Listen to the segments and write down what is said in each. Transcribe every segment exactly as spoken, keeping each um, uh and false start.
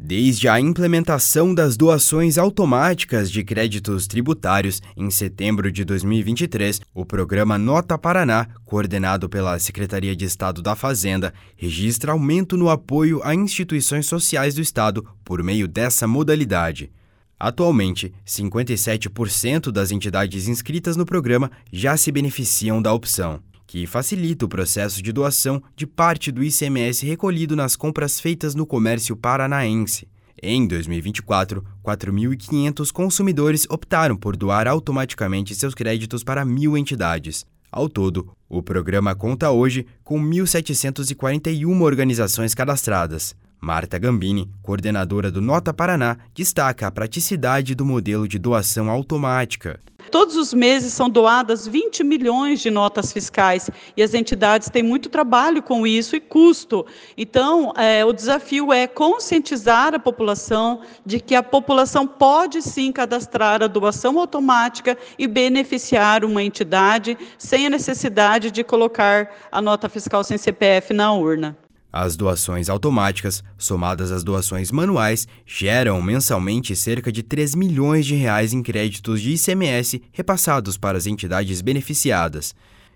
Desde a implementação das doações automáticas de créditos tributários em setembro de dois mil e vinte e três, o programa Nota Paraná, coordenado pela Secretaria de Estado da Fazenda, registra aumento no apoio a instituições sociais do Estado por meio dessa modalidade. Atualmente, cinquenta e sete por cento das entidades inscritas no programa já se beneficiam da opção, que facilita o processo de doação de parte do I C M S recolhido nas compras feitas no comércio paranaense. Em dois mil e vinte e quatro, quatro mil e quinhentos consumidores optaram por doar automaticamente seus créditos para mil entidades. Ao todo, o programa conta hoje com mil setecentas e quarenta e uma organizações cadastradas. Marta Gambini, coordenadora do Nota Paraná, destaca a praticidade do modelo de doação automática. Todos os meses são doadas vinte milhões de notas fiscais e as entidades têm muito trabalho com isso e custo. Então, é, o desafio é conscientizar a população de que a população pode sim cadastrar a doação automática e beneficiar uma entidade sem a necessidade de colocar a nota fiscal sem C P F na urna. As doações automáticas, somadas às doações manuais, geram mensalmente cerca de três milhões de reais em créditos de I C M S repassados para as entidades beneficiadas.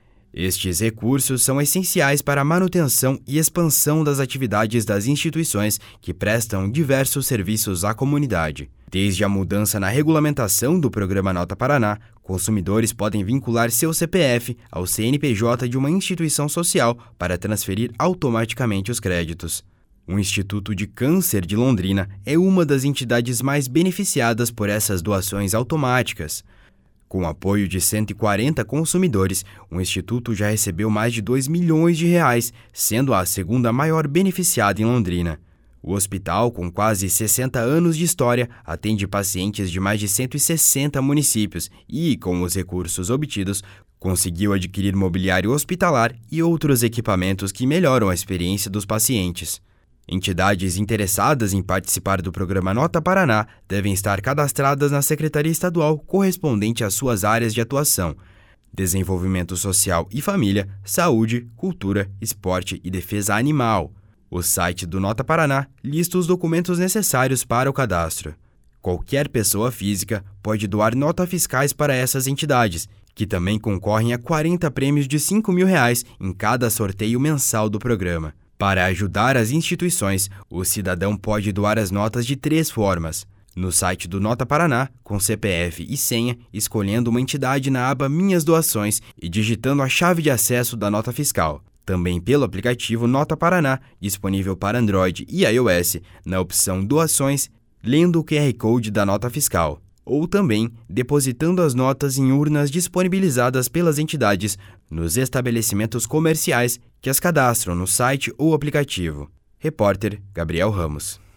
Estes recursos são essenciais para a manutenção e expansão das atividades das instituições que prestam diversos serviços à comunidade. Desde a mudança na regulamentação do programa Nota Paraná, consumidores podem vincular seu C P F ao C N P J de uma instituição social para transferir automaticamente os créditos. O Instituto de Câncer de Londrina é uma das entidades mais beneficiadas por essas doações automáticas. Com o apoio de cento e quarenta consumidores, o Instituto já recebeu mais de dois milhões de reais, sendo a segunda maior beneficiada em Londrina. O hospital, com quase sessenta anos de história, atende pacientes de mais de cento e sessenta municípios e, com os recursos obtidos, conseguiu adquirir mobiliário hospitalar e outros equipamentos que melhoram a experiência dos pacientes. Entidades interessadas em participar do programa Nota Paraná devem estar cadastradas na Secretaria Estadual correspondente às suas áreas de atuação: Desenvolvimento Social e Família, Saúde, Cultura, Esporte e Defesa Animal. O site do Nota Paraná lista os documentos necessários para o cadastro. Qualquer pessoa física pode doar notas fiscais para essas entidades, que também concorrem a quarenta prêmios de cinco mil reais em cada sorteio mensal do programa. Para ajudar as instituições, o cidadão pode doar as notas de três formas: no site do Nota Paraná, com C P F e senha, escolhendo uma entidade na aba Minhas Doações e digitando a chave de acesso da nota fiscal. Também pelo aplicativo Nota Paraná, disponível para Android e iOS, na opção Doações, lendo o Q R Code da nota fiscal. Ou também depositando as notas em urnas disponibilizadas pelas entidades nos estabelecimentos comerciais que as cadastram no site ou aplicativo. Repórter Gabriel Ramos.